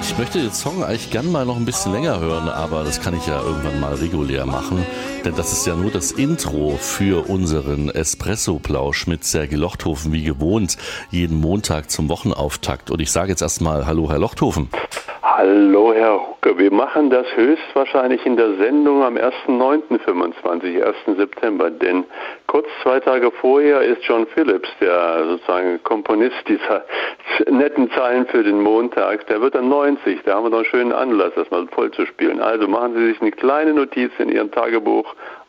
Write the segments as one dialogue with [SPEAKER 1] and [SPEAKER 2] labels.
[SPEAKER 1] Ich möchte den Song eigentlich gern mal noch ein bisschen länger hören, aber das kann ich ja irgendwann mal regulär machen, denn das ist ja nur das Intro für unseren Espresso-Plausch mit Sergej Lochthofen, wie gewohnt, jeden Montag zum Wochenauftakt. Und ich sage jetzt erstmal Hallo, Herr Lochthofen.
[SPEAKER 2] Hallo, Herr Hucke. Wir machen das höchstwahrscheinlich in der Sendung am 1.9.25, 1. September, denn kurz 2 Tage vorher ist John Phillips, der sozusagen Komponist dieser netten Zeilen für den Montag, der wird dann 90. Da haben wir noch einen schönen Anlass, das mal voll zu spielen. Also machen Sie sich eine kleine Notiz in Ihrem Tagebuch.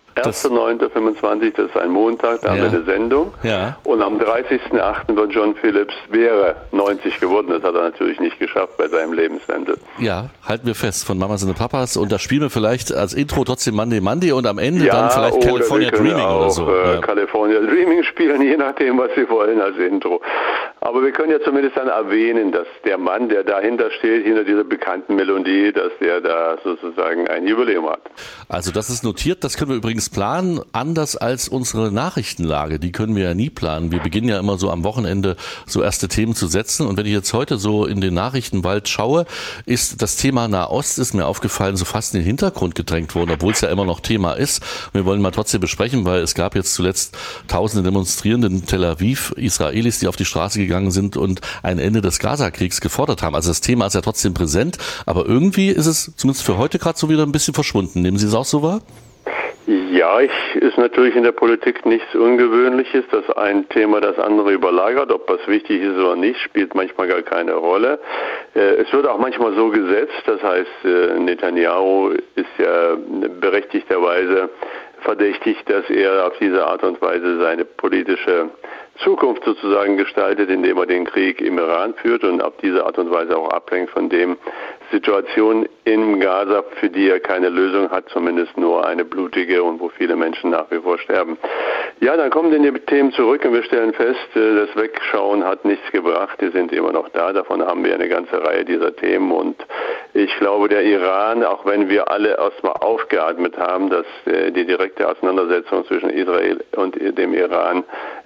[SPEAKER 2] 1.9.25, das ist ein Montag, da haben wir eine Sendung.
[SPEAKER 1] Ja.
[SPEAKER 2] Und am 30.08. wird John Phillips, wäre 90 geworden. Das hat er natürlich nicht geschafft bei seinem Lebensende.
[SPEAKER 1] Ja, halten wir fest, von Mamas und Papas. Und da spielen wir vielleicht als Intro trotzdem Monday Monday und am Ende dann vielleicht California Dreaming
[SPEAKER 2] auch,
[SPEAKER 1] oder so.
[SPEAKER 2] California Dreaming spielen, je nachdem, was Sie wollen als Intro. Aber wir können ja zumindest dann erwähnen, dass der Mann, der dahinter steht, hinter dieser bekannten Melodie, dass der da sozusagen ein Jubiläum hat.
[SPEAKER 1] Also das ist notiert, das können wir übrigens planen, anders als unsere Nachrichtenlage, die können wir ja nie planen. Wir beginnen ja immer so am Wochenende so erste Themen zu setzen und wenn ich jetzt heute so in den Nachrichtenwald schaue, ist das Thema Nahost, ist mir aufgefallen, so fast in den Hintergrund gedrängt worden, obwohl es ja immer noch Thema ist. Wir wollen mal trotzdem besprechen, weil es gab jetzt zuletzt tausende Demonstrierende in Tel Aviv, Israelis, die auf die Straße gegangen sind und ein Ende des Gaza-Kriegs gefordert haben. Also das Thema ist ja trotzdem präsent, aber irgendwie ist es zumindest für heute gerade so wieder ein bisschen verschwunden. Nehmen Sie es auch so wahr?
[SPEAKER 2] Ja, ist natürlich in der Politik nichts Ungewöhnliches, dass ein Thema das andere überlagert. Ob was wichtig ist oder nicht, spielt manchmal gar keine Rolle. Es wird auch manchmal so gesetzt, das heißt, Netanyahu ist ja berechtigterweise verdächtigt, dass er auf diese Art und Weise seine politische Zukunft sozusagen gestaltet, indem er den Krieg im Iran führt und auf diese Art und Weise auch ablenkt von dem Situation in Gaza, für die er keine Lösung hat, zumindest nur eine blutige und wo viele Menschen nach wie vor sterben. Ja, dann kommen die Themen zurück und wir stellen fest, das Wegschauen hat nichts gebracht, die sind immer noch da, davon haben wir eine ganze Reihe dieser Themen und ich glaube, der Iran, auch wenn wir alle erstmal aufgeatmet haben, dass die direkte Auseinandersetzung zwischen Israel und dem Iran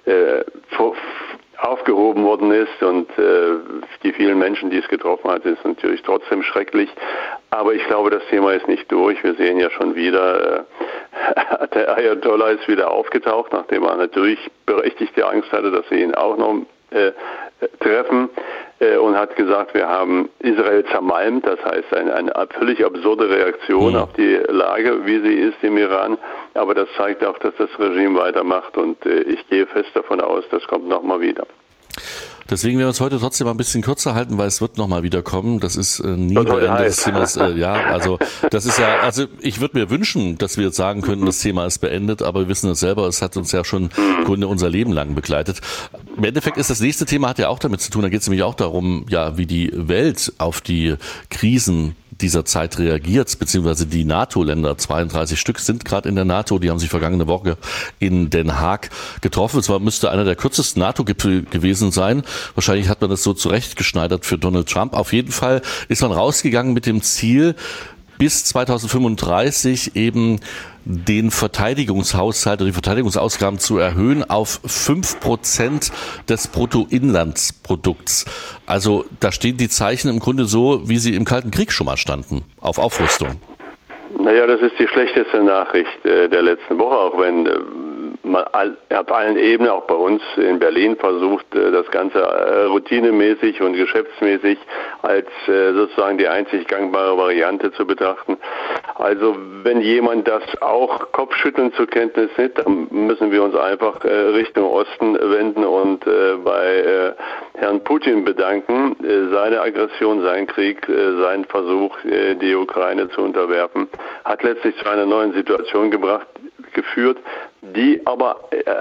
[SPEAKER 2] aufgehoben worden ist und die vielen Menschen, die es getroffen hat, ist natürlich trotzdem schrecklich. Aber ich glaube, das Thema ist nicht durch. Wir sehen ja schon wieder, der Ayatollah ist wieder aufgetaucht, nachdem er natürlich berechtigte Angst hatte, dass sie ihn auch noch treffen und hat gesagt, wir haben Israel zermalmt. Das heißt, eine völlig absurde Reaktion auf die Lage, wie sie ist im Iran. Aber das zeigt auch, dass das Regime weitermacht und ich gehe fest davon aus, das kommt nochmal wieder.
[SPEAKER 1] Deswegen werden wir uns heute trotzdem mal ein bisschen kürzer halten, weil es wird nochmal wieder kommen. Das ist nie der Ende des Themas. Das ist ja, also ich würde mir wünschen, dass wir jetzt sagen könnten, das Thema ist beendet, aber wir wissen es selber, es hat uns ja schon im Grunde unser Leben lang begleitet. Im Endeffekt ist das nächste Thema, hat ja auch damit zu tun, da geht es nämlich auch darum, ja, wie die Welt auf die Krisen dieser Zeit reagiert, beziehungsweise die NATO-Länder, 32 Stück sind gerade in der NATO, die haben sich vergangene Woche in Den Haag getroffen. Es müsste einer der kürzesten NATO-Gipfel gewesen sein. Wahrscheinlich hat man das so zurechtgeschneidert für Donald Trump. Auf jeden Fall ist man rausgegangen mit dem Ziel, bis 2035 eben den Verteidigungshaushalt oder die Verteidigungsausgaben zu erhöhen auf 5% des Bruttoinlandsprodukts. Also da stehen die Zeichen im Grunde so, wie sie im Kalten Krieg schon mal standen, auf Aufrüstung.
[SPEAKER 2] Naja, das ist die schlechteste Nachricht der letzten Woche, auch wenn man auf allen Ebenen, auch bei uns in Berlin, versucht, das Ganze routinemäßig und geschäftsmäßig als sozusagen die einzig gangbare Variante zu betrachten. Also wenn jemand das auch kopfschüttelnd zur Kenntnis nimmt, dann müssen wir uns einfach Richtung Osten wenden und bei Herrn Putin bedanken. Seine Aggression, sein Krieg, sein Versuch, die Ukraine zu unterwerfen, hat letztlich zu einer neuen Situation geführt, die aber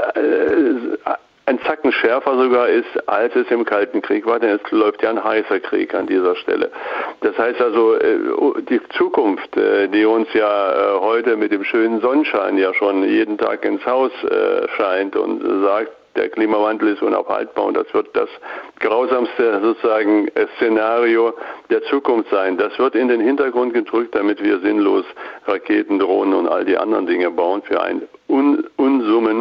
[SPEAKER 2] ein Zacken schärfer sogar ist, als es im Kalten Krieg war, denn es läuft ja ein heißer Krieg an dieser Stelle. Das heißt also, die Zukunft, die uns ja heute mit dem schönen Sonnenschein ja schon jeden Tag ins Haus scheint und sagt, der Klimawandel ist unaufhaltbar und das wird das grausamste sozusagen Szenario der Zukunft sein. Das wird in den Hintergrund gedrückt, damit wir sinnlos Raketen, Drohnen und all die anderen Dinge bauen für ein Unsummen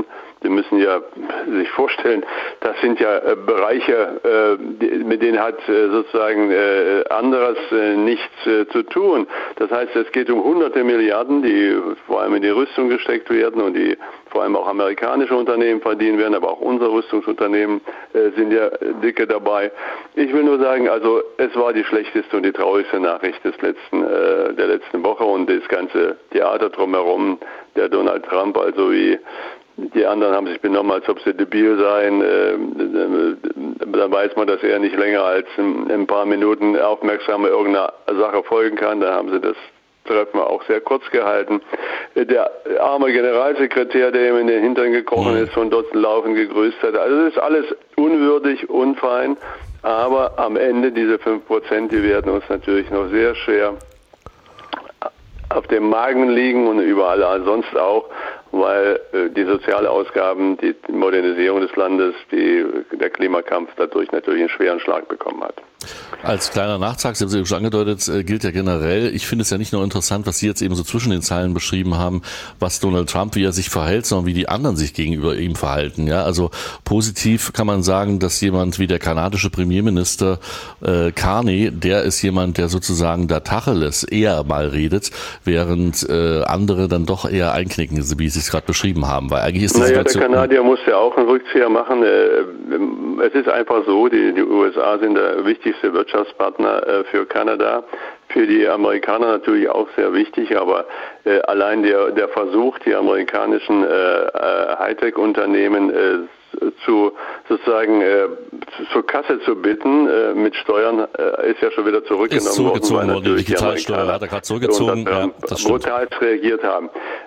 [SPEAKER 2] Sie müssen ja sich vorstellen, das sind ja Bereiche, mit denen hat sozusagen anderes nichts zu tun. Das heißt, es geht um hunderte Milliarden, die vor allem in die Rüstung gesteckt werden und die vor allem auch amerikanische Unternehmen verdienen werden, aber auch unsere Rüstungsunternehmen sind ja dicke dabei. Ich will nur sagen, also es war die schlechteste und die traurigste Nachricht der letzten Woche und das ganze Theater drumherum, der Donald Trump, also wie die anderen haben sich benommen, als ob sie debil seien. Dann weiß man, dass er nicht länger als ein paar Minuten aufmerksam irgendeiner Sache folgen kann. Da haben sie das Treffen auch sehr kurz gehalten. Der arme Generalsekretär, der ihm in den Hintern gekrochen ist und dort laufend gegrüßt hat. Also das ist alles unwürdig, unfein. Aber am Ende diese 5%, die werden uns natürlich noch sehr schwer auf dem Magen liegen und überall sonst auch, weil die Sozialausgaben, die Modernisierung des Landes, der Klimakampf dadurch natürlich einen schweren Schlag bekommen hat.
[SPEAKER 1] Als kleiner Nachtrag, Sie haben es eben schon angedeutet, gilt ja generell, ich finde es ja nicht nur interessant, was Sie jetzt eben so zwischen den Zeilen beschrieben haben, was Donald Trump, wie er sich verhält, sondern wie die anderen sich gegenüber ihm verhalten. Ja, also positiv kann man sagen, dass jemand wie der kanadische Premierminister Carney, der ist jemand, der sozusagen da Tacheles eher mal redet, während andere dann doch eher einknicken, wie Sie es gerade beschrieben haben. Weil eigentlich ist
[SPEAKER 2] der Kanadier muss ja auch einen Rückzieher machen. Es ist einfach so, die USA sind der wichtigste Wirtschaftspartner für Kanada. Für die Amerikaner natürlich auch sehr wichtig, aber allein der Versuch, die amerikanischen Hightech-Unternehmen zur Kasse zu bitten mit Steuern ist ja schon wieder zurückgenommen worden.
[SPEAKER 1] Die Digitalsteuer hat er gerade zurückgezogen.
[SPEAKER 2] Ja, das brutal reagiert haben.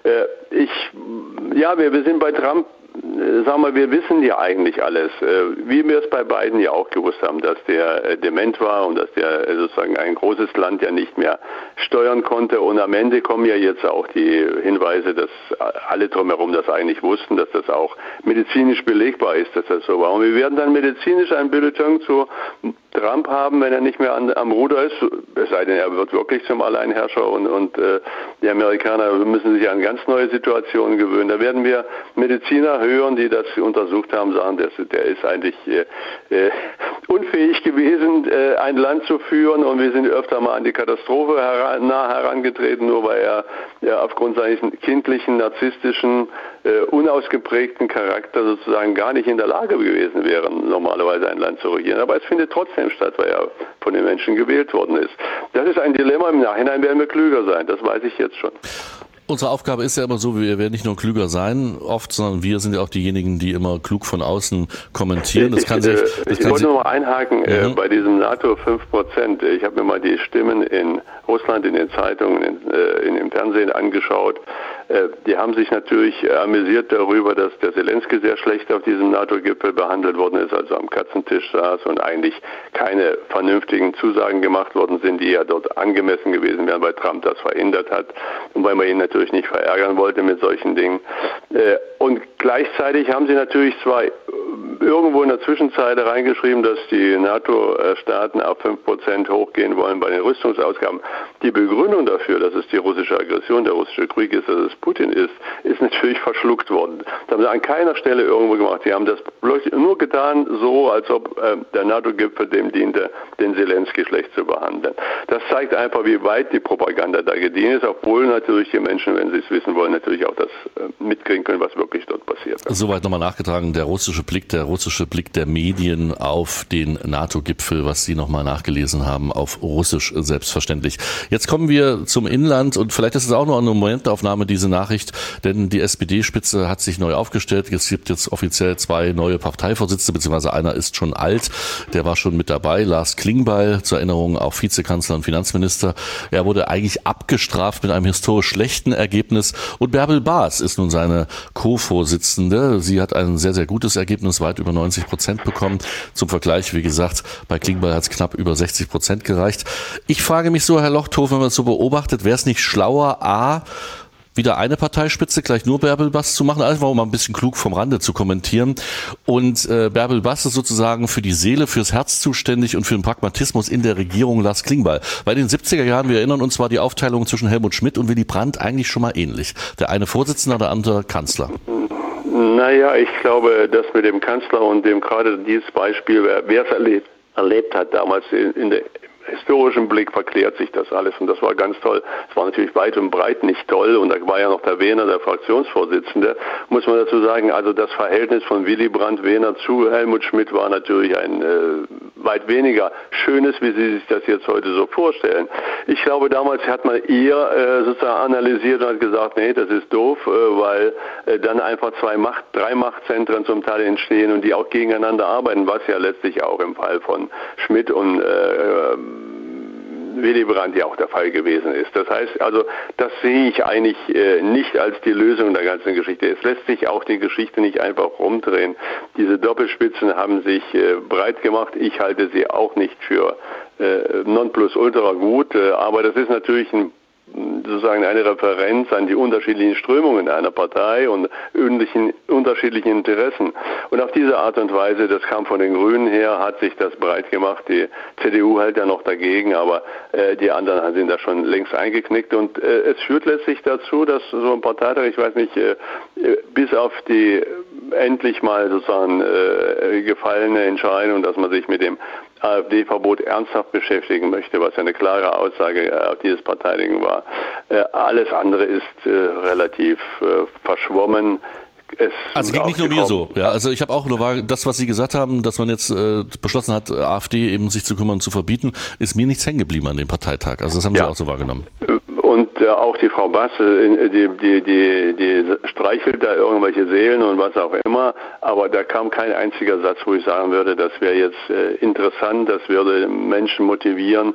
[SPEAKER 2] Wir sind bei Trump. Sagen wir, wir wissen ja eigentlich alles, wie wir es bei Biden ja auch gewusst haben, dass der dement war und dass der sozusagen ein großes Land ja nicht mehr steuern konnte. Und am Ende kommen ja jetzt auch die Hinweise, dass alle drumherum das eigentlich wussten, dass das auch medizinisch belegbar ist, dass das so war. Und wir werden dann medizinisch ein Bulletin zu Trump haben, wenn er nicht mehr am Ruder ist, es sei denn, er wird wirklich zum Alleinherrscher und die Amerikaner müssen sich an ganz neue Situationen gewöhnen. Da werden wir Mediziner hören, die das untersucht haben, sagen, der ist eigentlich unfähig gewesen, ein Land zu führen und wir sind öfter mal an die Katastrophe nah herangetreten, nur weil er aufgrund seines kindlichen, narzisstischen, unausgeprägten Charakter sozusagen gar nicht in der Lage gewesen wäre, normalerweise ein Land zu regieren. Aber es findet trotzdem statt, weil er von den Menschen gewählt worden ist. Das ist ein Dilemma. Im Nachhinein werden wir klüger sein. Das weiß ich jetzt schon.
[SPEAKER 1] Unsere Aufgabe ist ja immer so, wir werden nicht nur klüger sein oft, sondern wir sind ja auch diejenigen, die immer klug von außen kommentieren. Ich wollte
[SPEAKER 2] noch mal einhaken bei diesem NATO 5%. Ich habe mir mal die Stimmen in Russland in den Zeitungen, im Fernsehen angeschaut. Die haben sich natürlich amüsiert darüber, dass der Zelensky sehr schlecht auf diesem NATO-Gipfel behandelt worden ist, also am Katzentisch saß und eigentlich keine vernünftigen Zusagen gemacht worden sind, die ja dort angemessen gewesen wären, weil Trump das verhindert hat und weil man ihn natürlich nicht verärgern wollte mit solchen Dingen. Und gleichzeitig haben sie natürlich zwar irgendwo in der Zwischenzeit reingeschrieben, dass die NATO-Staaten auf 5% hochgehen wollen bei den Rüstungsausgaben. Die Begründung dafür, dass es die russische Aggression, der russische Krieg ist, dass es Putin ist natürlich verschluckt worden. Das haben sie an keiner Stelle irgendwo gemacht. Sie haben das nur getan, so als ob der NATO-Gipfel dem diente, den Zelensky schlecht zu behandeln. Das zeigt einfach, wie weit die Propaganda da gediehen ist, obwohl natürlich die Menschen, wenn sie es wissen wollen, natürlich auch das mitkriegen können, was wirklich dort passiert.
[SPEAKER 1] Soweit nochmal nachgetragen, der russische Blick der Medien auf den NATO-Gipfel, was Sie nochmal nachgelesen haben, auf Russisch selbstverständlich. Jetzt kommen wir zum Inland und vielleicht ist es auch noch eine Momentaufnahme, diese Nachricht, denn die SPD-Spitze hat sich neu aufgestellt. Es gibt jetzt offiziell 2 neue Parteivorsitzende, beziehungsweise einer ist schon alt, der war schon mit dabei, Lars Klingbeil, zur Erinnerung auch Vizekanzler und Finanzminister. Er wurde eigentlich abgestraft mit einem historisch schlechten Ergebnis und Bärbel Baas ist nun seine Co-Vorsitzende. Sie hat ein sehr, sehr gutes Ergebnis, weit über 90% bekommen. Zum Vergleich, wie gesagt, bei Klingbeil hat es knapp über 60% gereicht. Ich frage mich so, Herr Lochthof, wenn man es so beobachtet, wäre es nicht schlauer, wieder eine Parteispitze, gleich nur Bärbel Baas zu machen, einfach mal ein bisschen klug vom Rande zu kommentieren. Und Bärbel Baas ist sozusagen für die Seele, fürs Herz zuständig und für den Pragmatismus in der Regierung Lars Klingbeil. Weil in den 70er Jahren, wir erinnern uns, war die Aufteilung zwischen Helmut Schmidt und Willy Brandt eigentlich schon mal ähnlich. Der eine Vorsitzender, der andere Kanzler.
[SPEAKER 2] Naja, ich glaube, dass mit dem Kanzler und dem gerade dieses Beispiel, wer es erlebt hat, damals in der historischen Blick verklärt sich das alles und das war ganz toll. Es war natürlich weit und breit nicht toll und da war ja noch der Wehner, der Fraktionsvorsitzende, muss man dazu sagen, also das Verhältnis von Willy Brandt Wehner zu Helmut Schmidt war natürlich ein weit weniger schönes, wie Sie sich das jetzt heute so vorstellen. Ich glaube, damals hat man eher sozusagen analysiert und hat gesagt, nee, das ist doof, weil dann einfach drei Machtzentren zum Teil entstehen und die auch gegeneinander arbeiten, was ja letztlich auch im Fall von Schmidt und Willy Brandt ja auch der Fall gewesen ist. Das heißt, also das sehe ich eigentlich nicht als die Lösung der ganzen Geschichte. Es lässt sich auch die Geschichte nicht einfach rumdrehen. Diese Doppelspitzen haben sich breit gemacht. Ich halte sie auch nicht für Nonplusultra gut, aber das ist natürlich sozusagen eine Referenz an die unterschiedlichen Strömungen einer Partei und unterschiedlichen Interessen. Und auf diese Art und Weise, das kam von den Grünen her, hat sich das breit gemacht. Die CDU hält ja noch dagegen, aber die anderen sind da schon längst eingeknickt. Und es führt letztlich dazu, dass so ein Parteitag, ich weiß nicht, bis auf die endlich mal sozusagen gefallene Entscheidung, dass man sich mit dem AfD-Verbot ernsthaft beschäftigen möchte, was ja eine klare Aussage auf dieses Parteiding war. Alles andere ist relativ verschwommen.
[SPEAKER 1] Also ging nicht nur mir so. Ja, also ich habe auch nur das, was Sie gesagt haben, dass man jetzt beschlossen hat, AfD eben sich zu kümmern, zu verbieten, ist mir nichts hängen geblieben an dem Parteitag. Also das haben Sie auch so wahrgenommen.
[SPEAKER 2] Und auch die Frau Bass, die streichelt da irgendwelche Seelen und was auch immer, aber da kam kein einziger Satz, wo ich sagen würde, das wäre jetzt interessant, das würde Menschen motivieren.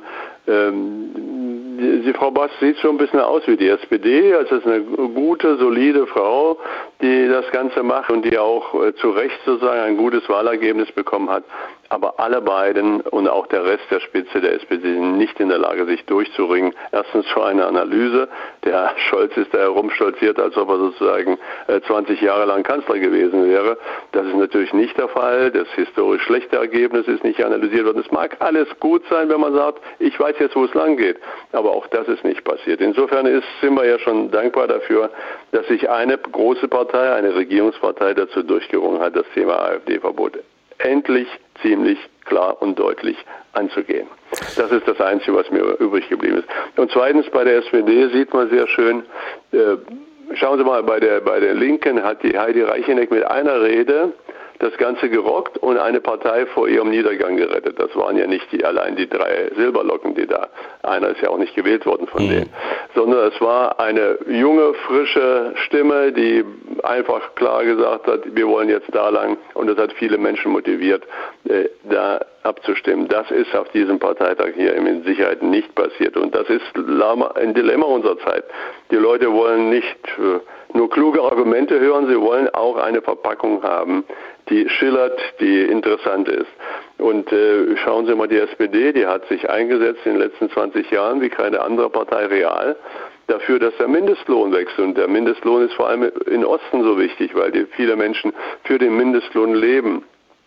[SPEAKER 2] Die Frau Bass sieht schon ein bisschen aus wie die SPD, also ist eine gute, solide Frau, die das Ganze macht und die auch zu Recht sozusagen ein gutes Wahlergebnis bekommen hat. Aber alle beiden und auch der Rest der Spitze der SPD sind nicht in der Lage, sich durchzuringen. Erstens für eine Analyse. Der Scholz ist da herumstolziert, als ob er sozusagen 20 Jahre lang Kanzler gewesen wäre. Das ist natürlich nicht der Fall. Das historisch schlechte Ergebnis ist nicht analysiert worden. Es mag alles gut sein, wenn man sagt, ich weiß jetzt, wo es lang geht. Aber auch das ist nicht passiert. Insofern sind wir ja schon dankbar dafür, dass sich eine große Partei, eine Regierungspartei dazu durchgerungen hat, das Thema AfD-Verbot endlich ziemlich klar und deutlich anzugehen. Das ist das Einzige, was mir übrig geblieben ist. Und zweitens, bei der SPD sieht man sehr schön, schauen Sie mal, bei der Linken hat die Heidi Reicheneck mit einer Rede das Ganze gerockt und eine Partei vor ihrem Niedergang gerettet. Das waren ja nicht allein die 3 Silberlocken, die da, einer ist ja auch nicht gewählt worden von denen, sondern es war eine junge, frische Stimme, die einfach klar gesagt hat, wir wollen jetzt da lang, und das hat viele Menschen motiviert, da abzustimmen. Das ist auf diesem Parteitag hier mit Sicherheit nicht passiert und das ist ein Dilemma unserer Zeit. Die Leute wollen nicht nur kluge Argumente hören, sie wollen auch eine Verpackung haben, die schillert, die interessant ist. Und schauen Sie mal, die SPD, die hat sich eingesetzt in den letzten 20 Jahren wie keine andere Partei real dafür, dass der Mindestlohn wächst. Und der Mindestlohn ist vor allem im Osten so wichtig, weil viele Menschen für den Mindestlohn leben.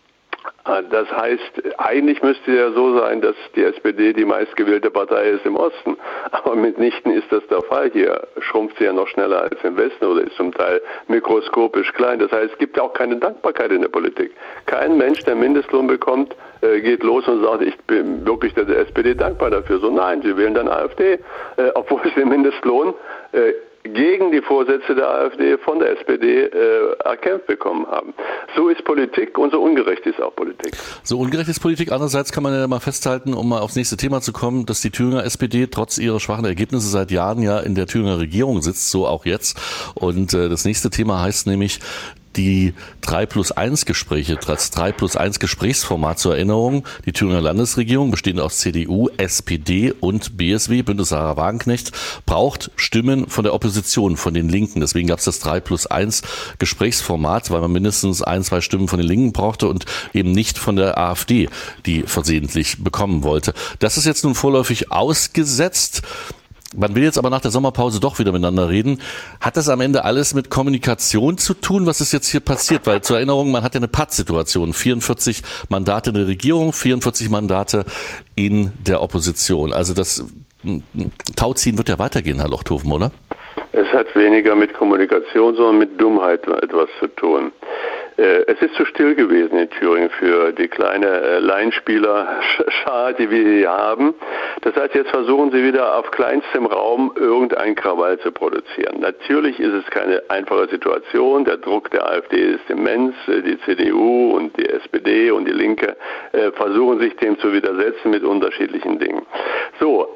[SPEAKER 2] Das heißt, eigentlich müsste ja so sein, dass die SPD die meistgewählte Partei ist im Osten. Aber mitnichten ist das der Fall. Hier schrumpft sie ja noch schneller als im Westen oder ist zum Teil mikroskopisch klein. Das heißt, es gibt auch keine Dankbarkeit in der Politik. Kein Mensch, der Mindestlohn bekommt, geht los und sagt, ich bin wirklich der SPD dankbar dafür. So nein, sie wählen dann AfD, obwohl sie den Mindestlohn gegen die Vorsätze der AfD von der SPD erkämpft bekommen haben. So ist Politik und so ungerecht ist auch Politik.
[SPEAKER 1] So ungerecht ist Politik. Andererseits kann man ja mal festhalten, um mal aufs nächste Thema zu kommen, dass die Thüringer SPD trotz ihrer schwachen Ergebnisse seit Jahren ja in der Thüringer Regierung sitzt, so auch jetzt. Und das nächste Thema heißt nämlich die 3+1 Gespräche, das 3+1 Gesprächsformat zur Erinnerung. Die Thüringer Landesregierung, bestehend aus CDU, SPD und BSW, Bündnis Sarah Wagenknecht, braucht Stimmen von der Opposition, von den Linken. Deswegen gab es das 3+1 Gesprächsformat, weil man mindestens 1-2 Stimmen von den Linken brauchte und eben nicht von der AfD, die versehentlich bekommen wollte. Das ist jetzt nun vorläufig ausgesetzt. Man will jetzt aber nach der Sommerpause doch wieder miteinander reden. Hat das am Ende alles mit Kommunikation zu tun? Was ist jetzt hier passiert? Weil zur Erinnerung, man hat ja eine Pattsituation. 44 Mandate in der Regierung, 44 Mandate in der Opposition. Also das Tauziehen wird ja weitergehen, Herr Lochthofen, oder?
[SPEAKER 2] Es hat weniger mit Kommunikation, sondern mit Dummheit etwas zu tun. Es ist zu still gewesen in Thüringen für die kleine Laienspielerschar, die wir hier haben. Das heißt, jetzt versuchen sie wieder auf kleinstem Raum irgendeinen Krawall zu produzieren. Natürlich ist es keine einfache Situation. Der Druck der AfD ist immens. Die CDU und die SPD und die Linke versuchen sich dem zu widersetzen mit unterschiedlichen Dingen. So.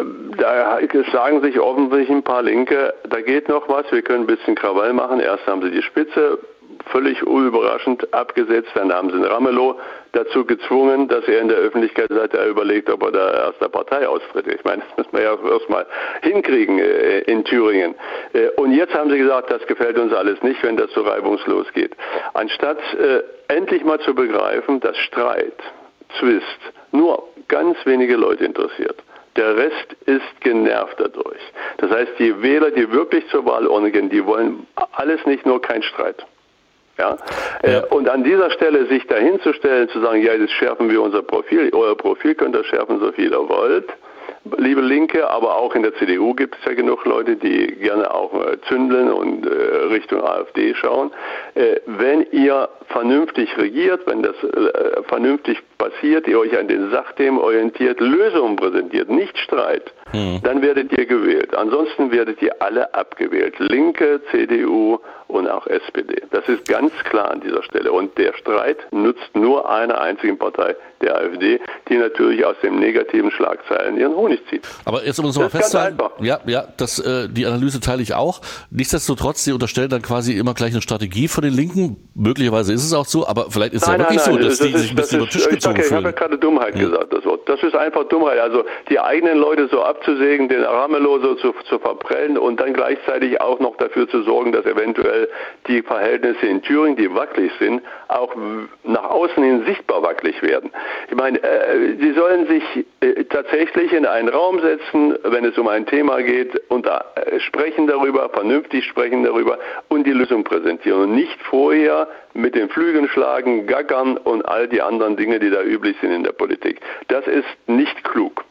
[SPEAKER 2] Da sagen sich offensichtlich ein paar Linke, da geht noch was, wir können ein bisschen Krawall machen. Erst haben sie die Spitze völlig unüberraschend abgesetzt, dann haben sie einen Ramelow dazu gezwungen, dass er in der Öffentlichkeit sagt, er überlegt, ob er da aus der Partei austritt. Ich meine, das müssen wir ja erstmal hinkriegen in Thüringen. Und jetzt haben sie gesagt, das gefällt uns alles nicht, wenn das so reibungslos geht. Anstatt endlich mal zu begreifen, dass Streit, Zwist nur ganz wenige Leute interessiert. Der Rest ist genervt dadurch. Das heißt, die Wähler, die wirklich zur Wahlurne gehen, die wollen alles nicht, nur kein Streit. Ja? Und an dieser Stelle sich dahinzustellen, zu sagen, ja, jetzt schärfen wir unser Profil, euer Profil könnt ihr schärfen, so viel ihr wollt, liebe Linke, aber auch in der CDU gibt es ja genug Leute, die gerne auch zündeln und Richtung AfD schauen. Wenn ihr vernünftig regiert, wenn das vernünftig passiert, ihr euch an den Sachthemen orientiert, Lösungen präsentiert, nicht Streit, dann werdet ihr gewählt. Ansonsten werdet ihr alle abgewählt. Linke, CDU und auch SPD. Das ist ganz klar an dieser Stelle. Und der Streit nutzt nur einer einzigen Partei, der AfD, die natürlich aus den negativen Schlagzeilen ihren Honig zieht.
[SPEAKER 1] Aber jetzt um uns mal festzuhalten, die Analyse teile ich auch. Nichtsdestotrotz, Sie unterstellen dann quasi immer gleich eine Strategie von den Linken. Möglicherweise ist es auch so, aber vielleicht ist es ja wirklich so, dass die sich ein bisschen über den Tisch gezogen fühlen.
[SPEAKER 2] Ich habe ja gerade Dummheit gesagt, das Wort. Das ist einfach Dummheit. Also die eigenen Leute so abzusägen, den Ramelow so zu verprellen und dann gleichzeitig auch noch dafür zu sorgen, dass eventuell die Verhältnisse in Thüringen, die wackelig sind, auch nach außen hin sichtbar wackelig werden. Ich meine, die sollen sich tatsächlich in einen Raum setzen, wenn es um ein Thema geht, und sprechen darüber, vernünftig sprechen darüber und die Lösung präsentieren und nicht vorher mit den Flügeln schlagen, gackern und all die anderen Dinge, die da üblich sind in der Politik. Das ist nicht klug.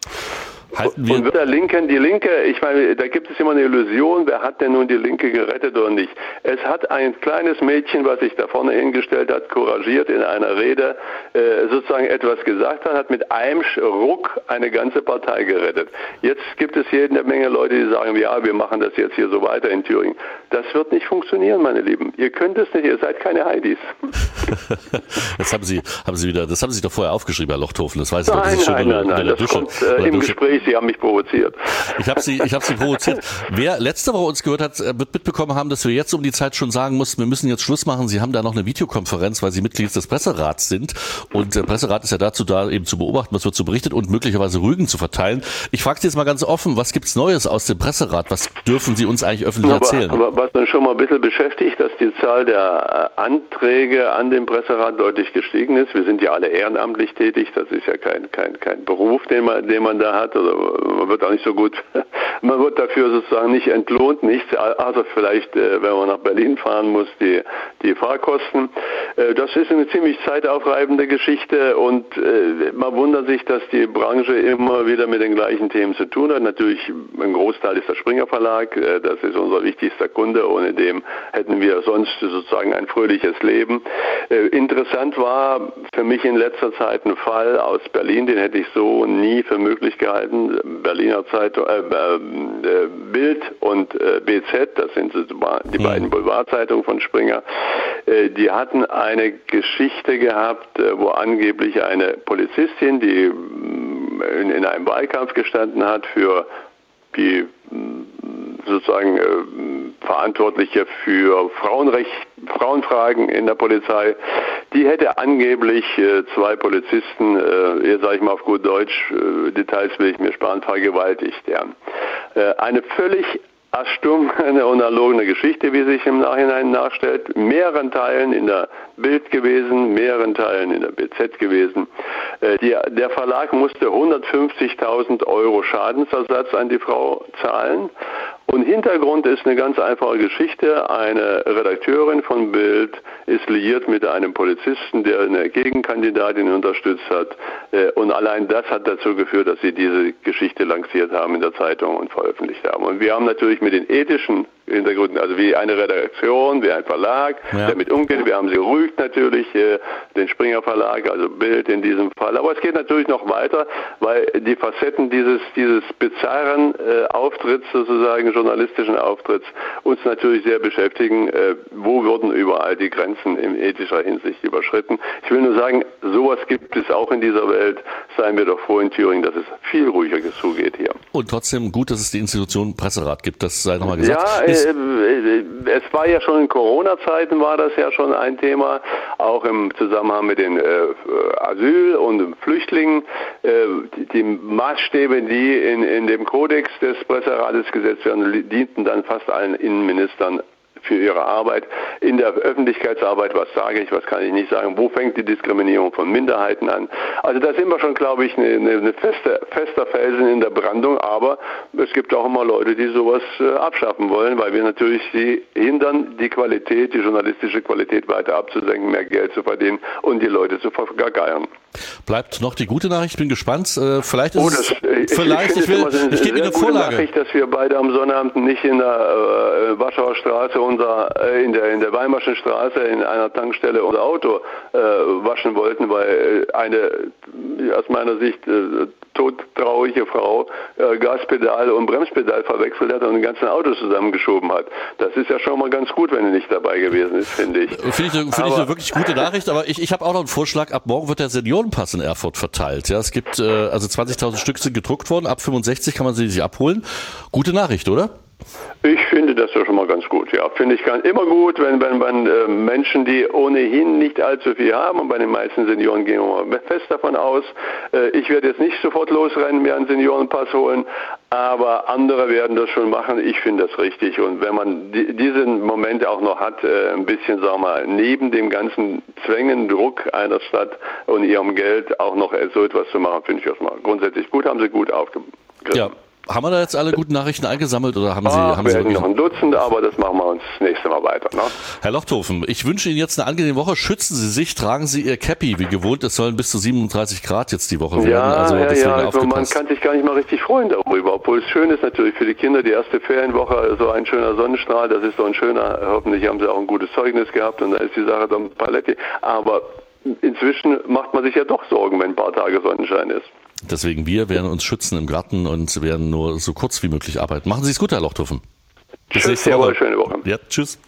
[SPEAKER 2] Und wird die Linke, ich meine, da gibt es immer eine Illusion, wer hat denn nun die Linke gerettet oder nicht? Es hat ein kleines Mädchen, was sich da vorne hingestellt hat, couragiert in einer Rede, sozusagen etwas gesagt hat mit einem Ruck eine ganze Partei gerettet. Jetzt gibt es hier eine Menge Leute, die sagen, ja, wir machen das jetzt hier so weiter in Thüringen. Das wird nicht funktionieren, meine Lieben. Ihr könnt es nicht, ihr seid keine Heidis.
[SPEAKER 1] Das haben Sie sich doch vorher aufgeschrieben, Herr Lochthofen. Das weiß ich
[SPEAKER 2] Nein, das kommt im Gespräch. Sie haben mich provoziert.
[SPEAKER 1] Ich habe Sie provoziert. Wer letzte Woche uns gehört hat, wird mitbekommen haben, dass wir jetzt um die Zeit schon sagen mussten, wir müssen jetzt Schluss machen. Sie haben da noch eine Videokonferenz, weil Sie Mitglied des Presserats sind. Und der Presserat ist ja dazu da, eben zu beobachten, was wird so berichtet und möglicherweise Rügen zu verteilen. Ich frage Sie jetzt mal ganz offen, was gibt's Neues aus dem Presserat? Was dürfen Sie uns eigentlich öffentlich erzählen?
[SPEAKER 2] Aber was uns schon mal ein bisschen beschäftigt, dass die Zahl der Anträge an den Presserat deutlich gestiegen ist. Wir sind ja alle ehrenamtlich tätig. Das ist ja kein Beruf, den man da hat. Oder man wird auch nicht so gut, man wird dafür sozusagen nicht entlohnt, nichts, also vielleicht, wenn man nach Berlin fahren muss, die Fahrkosten. Das ist eine ziemlich zeitaufreibende Geschichte und man wundert sich, dass die Branche immer wieder mit den gleichen Themen zu tun hat. Natürlich, ein Großteil ist der Springer Verlag, das ist unser wichtigster Kunde, ohne dem hätten wir sonst sozusagen ein fröhliches Leben. Interessant war für mich in letzter Zeit ein Fall aus Berlin, den hätte ich so nie für möglich gehalten. Berliner Zeitung, Bild und BZ, das sind die beiden Boulevardzeitungen von Springer, die hatten eine Geschichte gehabt, wo angeblich eine Polizistin, die in einem Wahlkampf gestanden hat für die sozusagen Verantwortliche für Frauenfragen in der Polizei, die hätte angeblich zwei Polizisten, sage ich mal auf gut Deutsch, Details will ich mir sparen, vergewaltigt. Ja. Eine völlig erstummende und erlogene Geschichte, wie sich im Nachhinein nachstellt, mehreren Teilen in der Bild gewesen, mehreren Teilen in der BZ gewesen. Der Verlag musste 150.000 € Schadensersatz an die Frau zahlen Und Hintergrund ist eine ganz einfache Geschichte. Eine Redakteurin von Bild ist liiert mit einem Polizisten, der eine Gegenkandidatin unterstützt hat. Und allein das hat dazu geführt, dass sie diese Geschichte lanciert haben in der Zeitung und veröffentlicht haben. Und wir haben natürlich mit den ethischen Hintergründen, also wie eine Redaktion, wie ein Verlag, der mit umgeht. Wir haben sie gerügt natürlich, den Springer Verlag, also Bild in diesem Fall. Aber es geht natürlich noch weiter, weil die Facetten dieses bizarren Auftritts, sozusagen journalistischen Auftritts, uns natürlich sehr beschäftigen. Wo wurden überall die Grenzen in ethischer Hinsicht überschritten? Ich will nur sagen, sowas gibt es auch in dieser Welt. Seien wir doch froh in Thüringen, dass es viel ruhiger zugeht hier.
[SPEAKER 1] Und trotzdem gut, dass es die Institution Presserat gibt, das sei nochmal gesagt.
[SPEAKER 2] Ja, es war ja schon in Corona-Zeiten war das ja schon ein Thema, auch im Zusammenhang mit den Asyl- und Flüchtlingen. Die Maßstäbe, die in dem Kodex des Presserates gesetzt werden, dienten dann fast allen Innenministern für ihre Arbeit. In der Öffentlichkeitsarbeit, was sage ich, was kann ich nicht sagen, wo fängt die Diskriminierung von Minderheiten an? Also da sind wir schon, glaube ich, eine fester Felsen in der Brandung, aber es gibt auch immer Leute, die sowas abschaffen wollen, weil wir natürlich sie hindern, die Qualität, die journalistische Qualität weiter abzusenken, mehr Geld zu verdienen und die Leute zu vergeigern.
[SPEAKER 1] Bleibt noch die gute Nachricht, ich bin gespannt. Vielleicht ist
[SPEAKER 2] ich gebe Ihnen eine Vorlage. Nachricht, dass wir beide am Sonnabend nicht in der Warschauer Straße in der Weimarschen Straße in einer Tankstelle unser Auto waschen wollten, weil eine aus meiner Sicht todtraurige Frau Gaspedal und Bremspedal verwechselt hat und den ganzen Auto zusammengeschoben hat. Das ist ja schon mal ganz gut, wenn er nicht dabei gewesen ist, finde ich.
[SPEAKER 1] Finde ich eine wirklich gute Nachricht, aber ich habe auch noch einen Vorschlag. Ab morgen wird der Seniorenpass in Erfurt verteilt. Ja, es gibt also 20.000 Stück sind gedruckt worden. Ab 65 kann man sie sich abholen. Gute Nachricht, oder?
[SPEAKER 2] Ich finde das ja schon mal ganz gut. Ja, finde ich immer gut, wenn Menschen, die ohnehin nicht allzu viel haben, und bei den meisten Senioren gehen wir mal fest davon aus, ich werde jetzt nicht sofort losrennen, mir einen Seniorenpass holen, aber andere werden das schon machen. Ich finde das richtig. Und wenn man diesen Moment auch noch hat, ein bisschen, sagen wir mal, neben dem ganzen Zwängen, Druck einer Stadt und ihrem Geld auch noch so etwas zu machen, finde ich erstmal grundsätzlich gut, haben sie gut aufgegriffen.
[SPEAKER 1] Ja. Haben wir da jetzt alle guten Nachrichten eingesammelt oder haben Sie
[SPEAKER 2] wir hätten noch ein Dutzend, aber das machen wir uns das nächste Mal weiter. Ne?
[SPEAKER 1] Herr Lochthofen, ich wünsche Ihnen jetzt eine angenehme Woche. Schützen Sie sich, tragen Sie Ihr Cappy wie gewohnt. Es sollen bis zu 37 Grad jetzt die Woche werden.
[SPEAKER 2] Also man kann sich gar nicht mal richtig freuen darüber, obwohl es schön ist natürlich für die Kinder, die erste Ferienwoche, so ein schöner Sonnenstrahl, das ist doch ein schöner, hoffentlich haben Sie auch ein gutes Zeugnis gehabt und da ist die Sache dann Paletti. Aber inzwischen macht man sich ja doch Sorgen, wenn ein paar Tage Sonnenschein ist.
[SPEAKER 1] Deswegen, wir werden uns schützen im Garten und werden nur so kurz wie möglich arbeiten. Machen Sie es gut, Herr Lochthofen.
[SPEAKER 2] Tschüss, jawohl, schöne Woche.
[SPEAKER 1] Ja, tschüss.